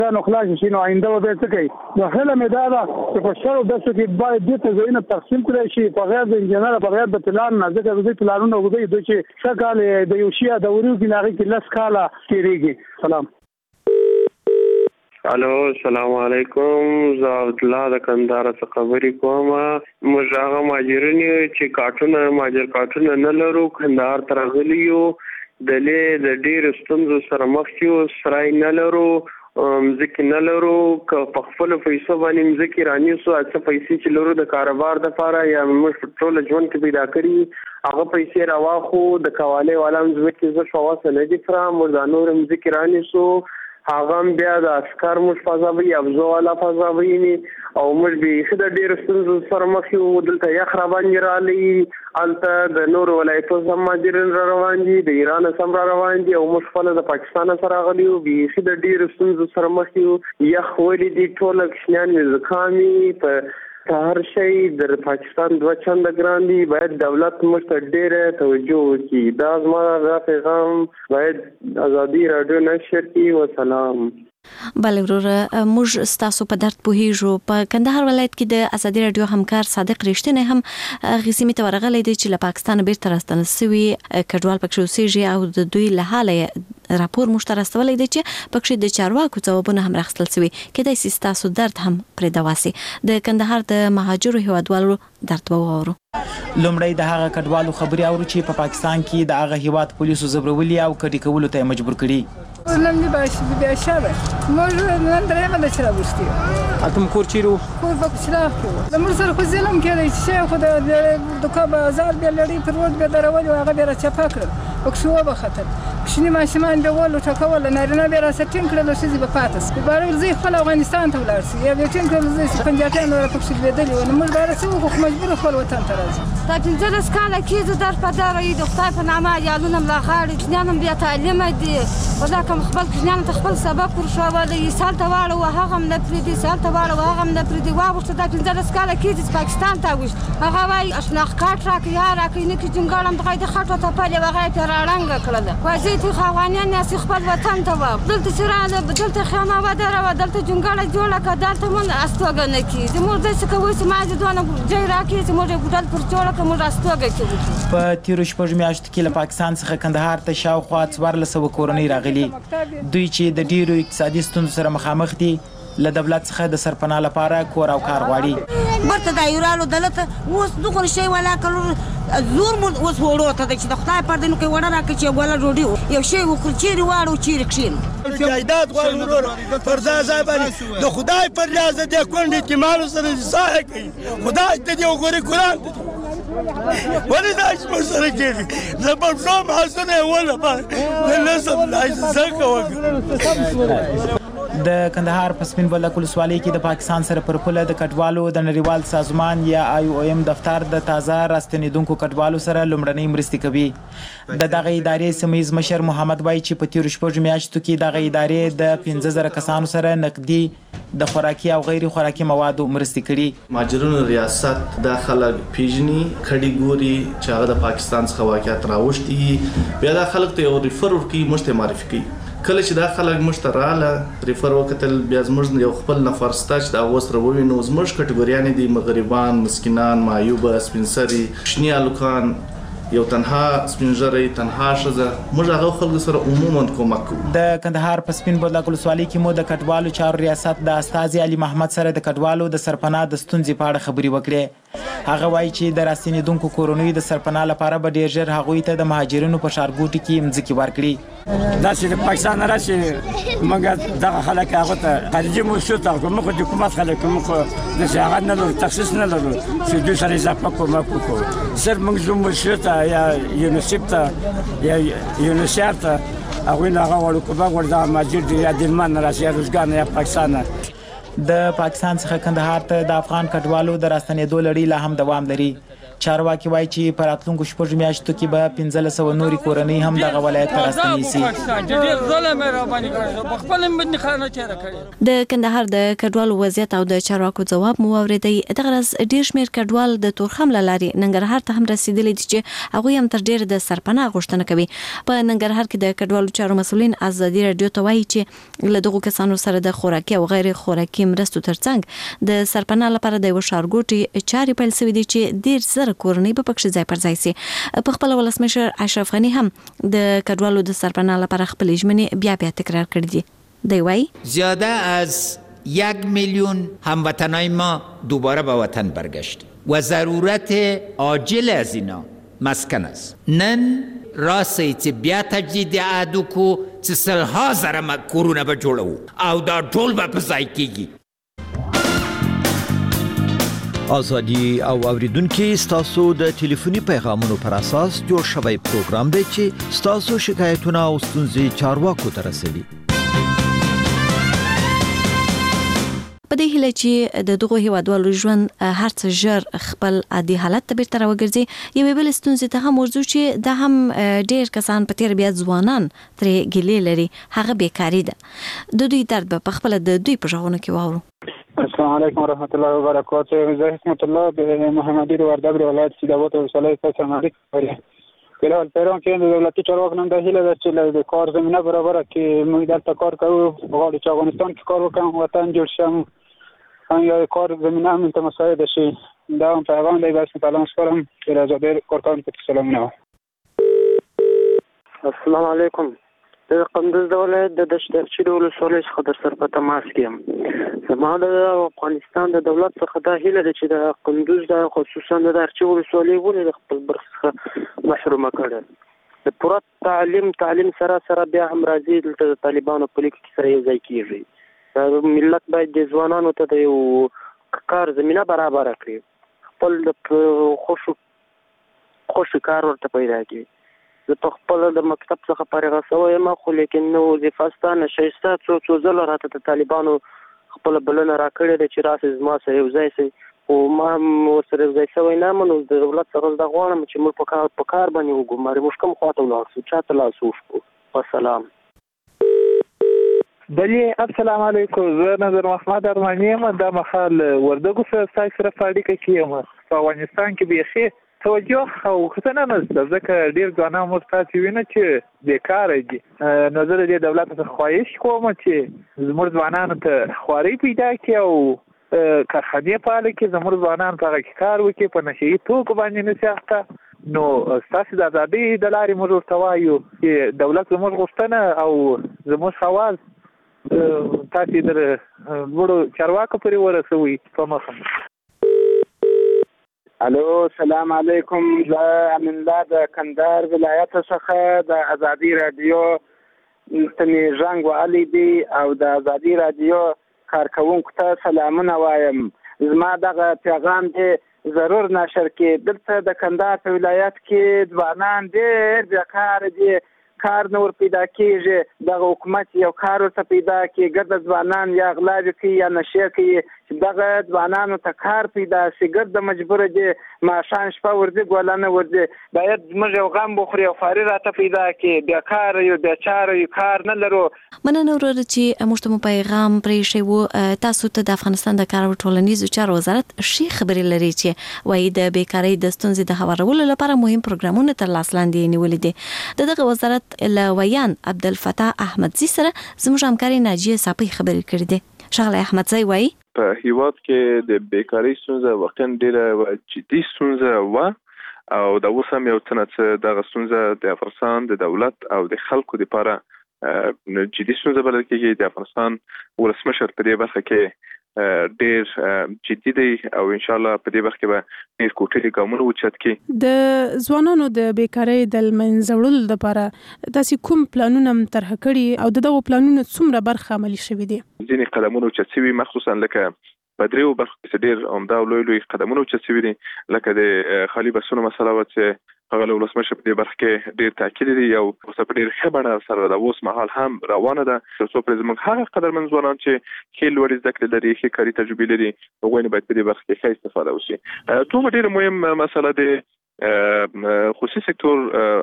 نو خلاص شي نو آینده به څه کوي نو هله مې دا ده چې په شرو داسې کې باید دې ته ځایونه تقسیم کړی شي په غیر د انجینر په غیر د پلان نه ځکه د پلانونو وګړي چې څه کال د یو شي د ورو کې هغه کې لس کاله تیریږي. سلام. الو السلام علیکم. زه عبدالله د کندهار څخه خبرې کوم. موږ هغه مهاجرین چې مهاجر کارتونه نه لرو کندهار ته راغلي یو د ډېرو ستونزو سره مخ یو سرای نه لرو مځکې نه لرو که په خپلو پیسو باندې مځکې رانیسو څه پیسې چې لرو د کاروبار دپاره یا موږ په ټوله ژوند کې پیدا کړي هغه پیسې راواخو د کوالۍ والا مځکې زه شواسه نه دي فرا موږ دا نور مځکې رانیسو هغه هم بیا د عسکر موږ فضاوي ابزو والا فضاوي او موږ بیخي د ډېرو ستونزو سره مخ یو دلته یخ راباندې رالي هلته د نورو ولایتو هم مهاجرین را روان دي د ایران هم را روان دي او موږ خپله د پاکستان سره راغلي یو بیخي د ډېرو ستونزو سره مخ یو یخ ولې دي ټوله کوچنیان مې زکامي په هر شی د پاکستان 2 چنده ګران دي باید دولت موږ ته ډېره توجه وکړي دا زما دا پیغام باید ازادي راډیو نشر کړي. وسلام. بله وروره موږ ستاسو په درد پوهیږو. په کندهار ولایت کې د ازادي راډیو همکار صادق رښتینی هم هغې سیمې ته ورغلی دی چې له پاکستانه بیرته راستنه سوي کډوال پکښې اوسېږي او د دوی له حاله راپور موږ ته راستولی دی چې پکښې د چارواکو ځوابونه هم راخیستل سوي. کیدای شي ستاسو درد هم پرې دوا سي. د کندهار د مهاجرو هیوادوالو درد به واورو. لومړی د هغه کډوالو خبرې اورو چې په پاکستان کې د هغه هیواد پولیسو زبرولي او کډې کولو ته مجبور کړي. نن دی بیا شابه موږ نن درېمه د چرا بوستي اتم کور چیرو کور په شراف کې د موږ سره خو ځلم کېږي چې خو د دوکا بازار بیا لړۍ پر ورځ به درول او هغه بیا چپا کړ پکښو به خطر کښنی ماشومان به ولو ټکول نارینه بیا را سټین کړل چې به پاتس په بارو زی خپل افغانستان ته ولاړ شي یا به ټین کړل چې پنجابیان ور پکښ لیدل او موږ بیا څه خو مجبور خپل وطن ته راځو. دا پنځه سکاله کې در په دار ای د خدای په نامه یالونه ملا غاړي ځنانم بیا تعلیم دي ودا کوم خپل ځنان ته خپل سبق ورشاوله یې سال ته واړو هغه هم نه پریدي سال ته واړو هغه هم نه پریدي واغوسته دا پنځه سکاله کې د پاکستان ته وښ هغه وايي اشناخ کاټ راکې یا راکې نه کې جنګالم دغه د خټو ته پالي هغه ته راړنګ کړل وځي ته خوانیان ناس خپل وطن ته و دلته سره دلته خیمه ودره و دلته جنګاله جوړه کړه دلته مون استوګه نه کی د مور د څه کوي چې ما دې دونه جای راکې چې مور ګډل پر جوړه کوم راستوګه کی. په تیرو شپږ میاشتو کې له پاکستان څخه کندهار ته شاوخوا 1400 کورنۍ راغلي. دوی چې د ډیرو اقتصادي ستونزو سره مخامخ دي له دولت څخه د سرپناه لپاره کور او کار غواړي. برته د ایرانو دلته اوس دغه شی ولا کړو زور مو اوس وړو ته چې د خدای پر دې نو کې وړه راکې چې ولا جوړي یو شی وکړ چې واړو چې کښین جایداد غواړي ورور پر ځای باندې د خدای پر لاس دې کونډې کې مالو سره ځای کوي خدای دې وګوري قرآن ولې دا چې سره کېږي زه په څوم حسنه ولا په نسب لای زکه وکړه. د کندهار په سپین بولدک ولسوالۍ کې د پاکستان سره پر پوله د کډوالو د نړیوال سازمان یا IOM دفتر د تازه راستنیدونکو کډوالو سره لومړنۍ مرستې کوي. د دغه ادارې سیمهیز مشر محمد وایي چې په تیرو شپږو میاشتو کې دغه ادارې د 15,000 کسانو سره نقدي د خوراکي او غیر خوراکي موادو مرستې کړي. مهاجرینو ریاست د خلک پیژني کډي ګوري چې هغه د پاکستان څخه واقعیت راوښتي بیا د خلک ته یو ریفر ورکوي موږ ته معرفي کوي. کله چې دا خلک موږ ته رااله ریفر وکتل بیا زموږ یو خپل نفر ستا چې دا اوس راووینو زموږ کټګوریانې دي مغربان مسکینان معیوبه سپین سري شني هلکان یو تنها سپین ږیری تنها ښځه موږ هغه خلکو سره عموما کومک کوو. د کندهار په سپین بولدک ولسوالۍ کې مو د کډوالو چارو ریاست د استازي علي محمد سره د کډوالو د سرپناه د ستونزې په اړه خبرې وکړې. هغه وایي چې د راستنیدونکو کورنیو د سرپناه لپاره به ډېر ژر هغوی ته د مهاجرینو په ښارګوټي کې مځکې ورکړي. دا چې د پاکستان راشي موږ دغه خلک هغه ته خارجي موسسو ته کوم خو د حکومت خلک کوم خو د شهادت نه لرو تخصیص نه لرو چې دوی سره اضافه کومک وکړو صرف موږ زموږ موسسو ته یا یونیسف ته یا یونیسف ته هغوی نه هغه وړو کومک ورته مهاجر دي یا دلمن نه راشي یا روزګار نه یا پاکستان نه. د پاکستان څخه کندهار ته د افغان کډوالو د راستنېدو لړۍ لا هم دوام لري. چارواکي وایي چې په راتلونکو شپږ میاشتو کې به 1500 نورې کورنۍ هم دغه ولایت ته راستنې شي. د کندهار د کډوالو وضعیت او د چارواکو ځواب مو واورېدی. دغه ورځ ډېر شمېر کډوال د تورخم له لارې ننګرهار ته هم رسېدلي دي چې هغوی هم تر ډېره د سرپناه غوښتنه کوي. په ننګرهار کې د کډوالو چارو مسؤلین ازادي راډیو ته وایي چې له دغو کسانو سره د خوراکي او غیر خوراکي مرستو ترڅنګ د سرپناه لپاره د یو ښارګوټي چارې پیل شوې دي چې ډېر زره کورنۍ به پکښې ځای پر ځای شي. په خپله ولسمشر اشرف غني هم د کډوالو د سرپناه لپاره خپلې ژمنې بیا تکرار کړې دي. دی وایي زیاده از 1 میلیون هموطنای ما دوباره به وطن برگشت و ضرورت عاجل از اینا مسکن است. نن راستی چې بیا تجدید عهدو کو چې سلها زره کورونه به جوړو او دا ټول به په ځای کېږي. ازادي او اوریدونکو ستاسو د ټلیفوني پیغامونو پر اساس جوړ شوی پروګرام دی چې ستاسو شکایتونه او ستونزې چارواکو ته رسوي. په دې هیله چې د دغو هیوادوالو ژوند هر څه ژر خپل عادي حالت ته بیرته راوګرځي، یوې بلې ستونزې ته هم ورځو چې دا هم ډېر کسان په تېره بیا ځوانان ترې ګیلې لري، هغه بیکاري ده. د دوی درد به په خپله د دوی په غږونو کې واورو. السلام علیکم ورحمۃ اللہ وبرکاتہ. زه حکمت الله د محمدي وردګ ولایت سیداباد ولسوالۍ څخه مالک یم. فلحال پیران کې د دولتي چارواکو نن د هیله ده چې د کار زمینه برابره کړي. موږ دلته کار کوو، غواړو چې افغانستان کې کار وکړم، وطن جوړ شم، یا کار زمینه هم ته مساعد شي. دا هم پیغام دی. بس سلام سپارم چې راځي کارکوونکو ته سلامونه. السلام علیکم. د قندوز د ولایت د دشترچی د ولسوالۍ څخه در سره په تماس کې یم. زما د افغانستان د دولت څخه دا هیله ده چې د قندوز د خصوصا د دشترچی ولسوالۍ ولې د خپل برخې څخه محرومه کړه. د پوره تعلیم سره بیا هم راځي دلته د طالبانو په لیک کې سره یو ځای کېږي. ملت باید د ځوانانو ته د یو کار زمینه برابره کړي، خپل د خوشو کار ورته پیدا کړي. زه په خپل د مکتب څخه فارغه شوی یم، خو لیکن نو وظیفه ستا نشه شته. څو ځله راته د طالبانو خپله بلنه راکړې ده چې راسئ زما سره یو ځای شئ، خو ما هم ورسره یو ځای شوی نه یم. نو د دولت څخه زه غواړم چې موږ په کار باندې وګمارو، موږ کوم خواته ولاړ شو، چاته لاس وښکو. والسلام. بلې السلام علیکم. زه نظر محمد ارماني یم، دا مهال وردګو سره ستاسو سره په اړیکه کې یم. په افغانستان کې بیخي توجه او ښځنه نشته، ځکه ډېر ځوانان موږ تاسې وینو چې بېکاره دي. نو زه د دې دولت څخه خواهش کوم چې زموږ ځوانانو ته خوارۍ پیدا کړي او کارخانې فعاله کړي، زموږ ځوانان په هغه کې کار وکړي، په نشه یي توکو باندې نه شي اخته. نو ستاسې د ازادۍ د لارې موږ ورته وایو چې دولت زموږ غوښتنه او زموږ حواس تاسې د لوړو چارواکو پورې ورسوئ په مخه. الو سلام علیکم. زه امین الله د کندهار ولایت څخه د ازادي رادیو ته مې زنګ وهلی دی او د ازادي رادیو کارکوونکو ته سلامونه وایم. زما دغه پیغام دی ضرور نشر کې. دلته د کندهار په ولایت کې ځوانان ډېر بیکاره دي، کار نه ور پیدا کېږي. دغه حکومت یو کار ورته پیدا کړي، ګرده ځوانان یا غلاوې کوي یا نشې کوي، چې دغه ځوانانو ته کار پیدا شي. ګرده مجبوره دي ماښام شپه ورځي ګوله نه ورځي. باید زموږ یو غم بخوري او خواري راته پیدا کړي. بیکاره یو بیچاره یو، کار نه لرو. مننه وروره چې موږ ته مو پیغام پرېښی و. تاسو ته د افغانستان د کار او ټولنیزو چارو وزارت ښې خبرې لري چې وایي د بیکارۍ د ستونزې د هوارولو لپاره مهم پروګرامونه تر لاس لاندې نیولي دي. د دغه وزارت له ویان عبدالفتاح احمدزي سره زموږ همکاري ناجیه صاپۍ خبرې کړې دي. ښاغلی احمدزي وایي په هیواد کې د بیکارۍ ستونزه واقعا ډېره جدي ستونزه وه او دا اوس هم یو څه نه څه دغه ستونزه د افغانستان د دولت او د خلکو لپاره جدي ستونزه بلل کېږي. د افغانستان ولسمشر په دې برخه کې ډېر جدي دی او ان شاء الله په دې برخه کې به ډېر کوټلي ګامونه اوچت کړي. د ځوانانو د بیکارۍ د منځه وړلو لپاره تاسو کوم پلانونه طرح کړي او دغه پلانونه څومره برخه عملي شوي دي؟ ځینې قدمونه اوچت شوي، مخصوصا لکه په دریو برخو کې ډېر عمده او لوی قدمونه اوچت شوي دي لکه د خالي بسونو مسله وه چې هغه له ولسمشر په دې برخه کې ډېر تاکید دی او اوس په ډېر ښه بڼه سره د اوس مهال هم روانه ده ترڅو پرې زموږ هغه قدرمن ځوانان چې ښې لوړې زده کړې لري ښې کاري تجربې لري هغوی نه باید په دې برخه کې ښه استفاده وشي. دومره ډېره مهم مسله د خصوصي سکتور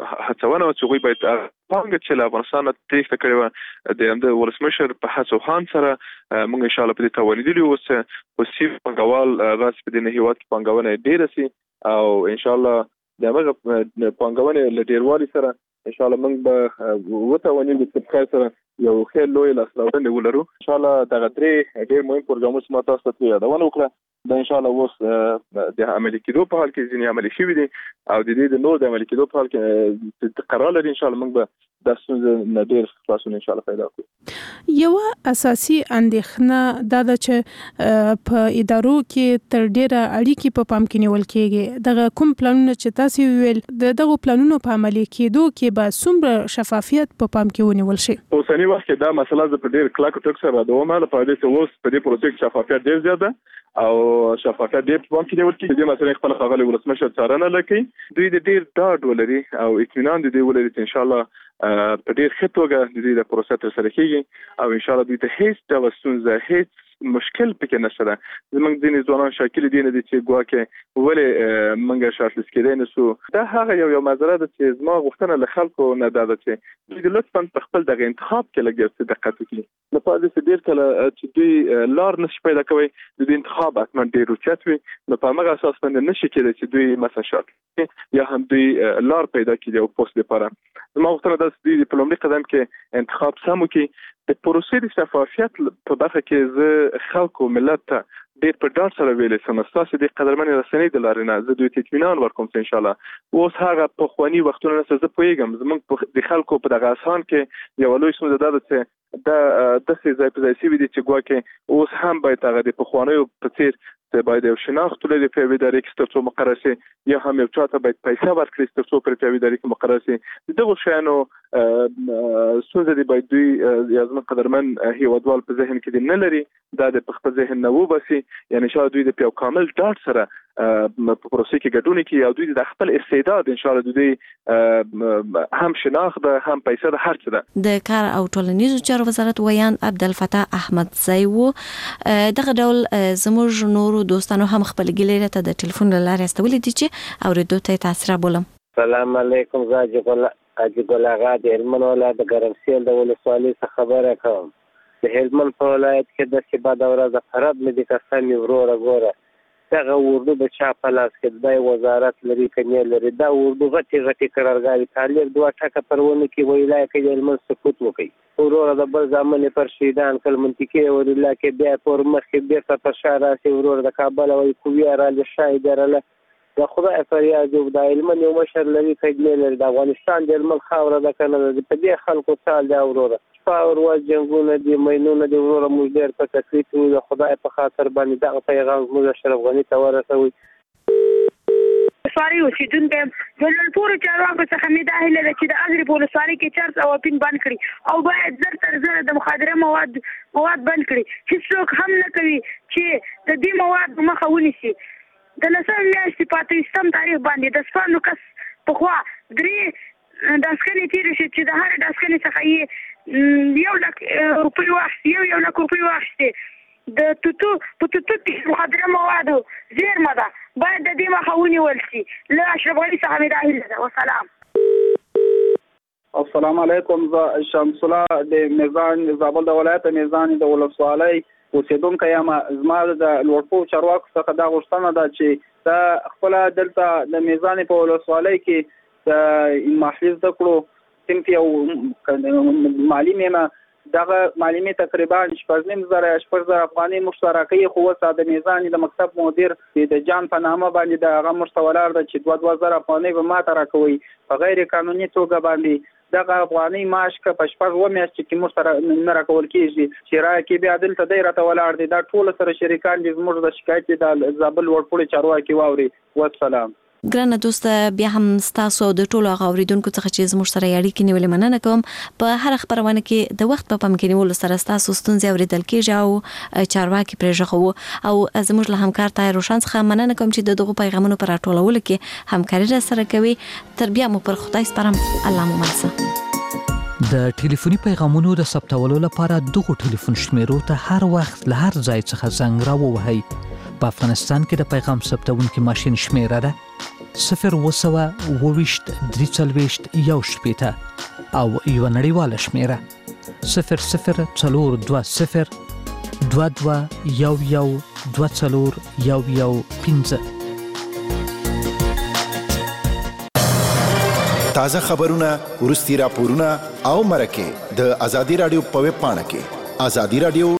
هڅونه چې هغوی باید پانګه چې له افغانستان تېښته کړې وه د همده ولسمشر په هڅو هان سره موږ انشاءالله په دې توانېدلي اوس خصوصي پانګوال راسي په دې هېواد کې پانګونه ډېره سي او انشاءالله د هغه پانګونې له ډېروالي سره انشاءالله موږ به وتوانیږو چې په خیر سره یو ښه لوی لاسته ولرو. انشاءالله دغه درې ډېر مهم پروګرامونه چې ما تاسو ته یادونه وکړه دا انشاءالله اوس د عملي کېدو په حال کې ځینې عملي شوي دي او د دې د نور د عملي کېدو په حال کې قرار لري انشاءالله موږ به دا ستونزه نه ډېر خلاصون انشاءالله پیدا کړو. یوه اساسي اندېښنه دا ده چې په ادارو کې تر ډېره اړیکې په پام کې نیول کېږي. دغه کوم پلانونه چې تاسو ویل د دغو پلانونو په عملي کېدو کې به څومره شفافیت په پام کې ونیول شي؟ په اوسني وخت کې دا مسله زه په ډېر کلکو ټکو سره ردوم لپاره چې اوس په دې پروسې کې شفافیت ډېر زیات ده او شفافیت ډېر په پام کې نیول کېږي. دې مسلې خپل ښاغلي ولسمشر څارنه لکوي دوی د ډېر ډاډ ولري او اطمینان د دې ولري چې انشاءالله په ډېر ښه توګه د دې د پروسې ترسره کېږي او انشاءالله دوی ته هیڅ ډول ستونزه هیڅ مشکل پکې نشته ده. زموږ ځینې ځوانان شاکل دي نه دي چې ګواکې ولې موږ شارټلیست کېدای نه سو. دا هغه یو مسله ده چې زما غوښتنه له خلکو نه دا ده چې دوی لطفا په خپل دغه انتخاب کې لږ څه دقت وکړي. لپاره داسې ډېر کله چې دوی لار نشي پیدا کوي د دوی انتخاب حتما ډېر اوچت وي نو په همغه اساس باندې نشي کېدای چې دوی مثلا شارټ یا هم دوی لار پیدا کړي او پوسټ لپاره. زما غوښتنه ده چې دوی په لومړي قدم کې انتخاب سم وکړي. د پروسې د شفافیت په برخه کې زه خلکو ملت ته ډېر په ډاډ سره ویلی سم ستاسو د قدرمنې رسنۍ د لارې نه زه دوی ته اطمینان ورکوم چې انشاءالله اوس هغه پخواني وختونه نه زه پوهېږم زموږ د خلکو په دغه اذهان کې یوه لوی ستونزه دا ده چې دا داسې ځای په ځای شوي دي چې ګواکې اوس هم باید هغه د پخوانیو په څېر چې باید یو شناخت ولري په یوې ادارې کې تر څو مقرر شي یا هم یو چا ته باید پیسې ورکړي تر څو په یوې ادارې کې مقرر شي. د دغو شیانو ستونزه دې باید دوی یا زموږ قدرمن هېوادوال په ذهن کې دې نه لري دا د په خپل ذهن نه وباسي یعنې انشاءالله دوی د یو کامل ډاډ سره په پروسې کې ګډون کوي او دوی د خپل استعداد انشاءالله دوی هم شناخت ده هم پیسې ده هر څه ده. د کار او ټولنیزو چارو وزارت ویان عبدالفتاح احمدزی و. دغه ډول زموږ نورو دوستانو هم خپل ګیلې ته د ټلیفون له لارې استولې دي چې اورېدو ته یې تاثیر بولم. سلام علیکم زه حاجي ګل اغا د هلمند ولایت د ګرمسیل د ولسوالۍ څخه خبره کوم. د هلمند په ولایت کې داسې بده ورځ خراب مې دي که سمې وروره ګوره دغه اردو د چا په لاس کې دی وزارت لري که نه لري دا اردو غټې غټې قرارګاوې طالب دوه ټکه پر ونه کې ویلا کوي د هلمند سکوت وکړي وروره د بل زامن پر شهیدان کل منطقې ویلا کې بیا پر مخکې بېرته پر شا راسي وروره د کابل وایي کویه راله شاهد راله د خدای فریاد یو د هلمند یو مشر لري که نه لري د افغانستان د هلمند خاوره ده که نه ده په دې خلکو سال دی وروره شپه ورځ جنګونه دي مینونه دي وروره موږ ډېر په تکلیف یو د خدای په خاطر باندې دغه پیغام زموږ اشرف غني ته ورسوئ. ولسوالۍ اوسېدونکی د لوړپوړو چارواکو څخه مې دا هیله ده چې د اغرب ولسوالۍ کې چرس او اپین بند کړي او باید زر تر زره د مخدره مواد بند کړي. هېڅوک هم نه کوي چې د دې مواد مخه ونیسي. د لسمې میاشتې په 28 تاریخ باندې د سپانو کس پخوا 3 داسکنې تېرې شي چې د هرې داسکنې څخه یې 1 لک روپۍ واخیستې 1 لک روپۍ واخیستې د توتو په توتو کې مخدره موادو زیرمه ده باید د دې مخه ونیول شي. له اشرف غني څخه مې دا هیله ده. وسلام. السلام علیکم. زه شمس الله د میزان زابل د ولایت میزان د ولسوالۍ اوسېدونکی یم. زما د لوړپوړو چارواکو څخه دا غوښتنه ده چې دا خپله دلته د میزانې په ولسوالۍ کې د محلي زده کړو صنف یو معلم یم. دغه معلمې تقریبا 6,500 افغانۍ موږ ته راکوي خو اوس د میزانې د مکتب مدیر د جان په نامه باندې د هغه موږ ته ولاړ ده چې 2,000 افغانۍ به ما ته راکوي په غیر قانوني توګه باندې. دغه افغانۍ معاش که په 6 میاشتې کې موږ سره نه راکول کېږي چې راکې بیا دلته دی راته ولاړ دی. دا ټول سره شریکان دي زموږ د شکایت د زابل لوړپوړي چارواکي واوري. والسلام. ګرانه دوست بیا هم تاسو د ټولو غوړیدونکو څخه چې زموږ سره اړیکې نیولې مننه کوم. په هر خبرونه کې د وخت په پام کې نیول سره تاسو ستونزې اوریدل کېږي او چارواکي پرېژغو او زموږ له همکار تای روشن څخه مننه کوم چې دغه پیغامونو پر راټولولو کې همکاري را سره کوي. تر بیا مو پر خدای سپارم. الله مو ملسه. د ټلیفوني پیغامونو د ثبتولو لپاره دغه ټلیفون شمیرو ته هر وخت له هر ځای څخه زنګ راووهئ. په افغانستان کې د پیغام ثبتونکو ماشين شمیره ده 0202341 او یو نړیواله شمیره 00202211241115. تازه خبرونه، ورستي راپورونه او مرکه د ازادي رادیو په ویب پاڼه کې ازادي رادیو